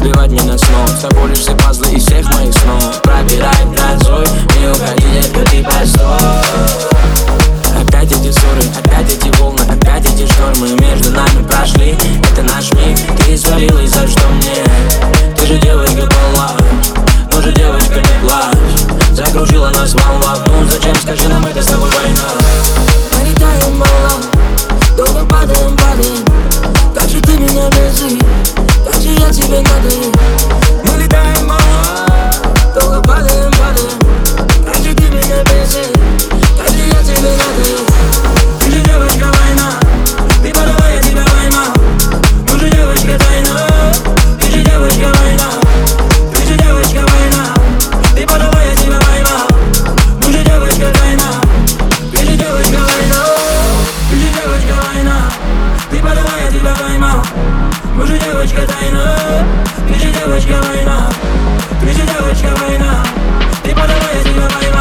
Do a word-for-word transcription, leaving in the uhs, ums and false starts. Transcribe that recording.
сбивать меня с ног. С тобой лишь все пазлы из всех моих снов. Пробирай грозой, не уходи, детка, ты постой. Опять эти ссоры, опять эти волны, опять эти штормы между нами прошли. Это наш миг, ты свалилась, за что мне? Ты же девочка полна, ну же девочка не плачь. Закружила нас в волнах, ну зачем, скажи нам, это с тобой война. Мы летаем мало, долго падаем, падаем. Как же ты меня бесишь, как же я тебе надаю. Мы летаем мало, долго падаем, падаем. Как же ты меня бесишь, как же я тебе надаю. Ты же девочка война, ты подала, я тебя поймал. Ну же девочка тайна, ты же девочка война. Ты же девочка война, ты подала, я тебя поймал. Ну же девочка тайна, ты же девочка война. Ты же девочка война, ты подала, я тебя поймал. Мы же девочка тайна, ты же девочка война. Ты же девочка война, ты подала, я тебя поймал.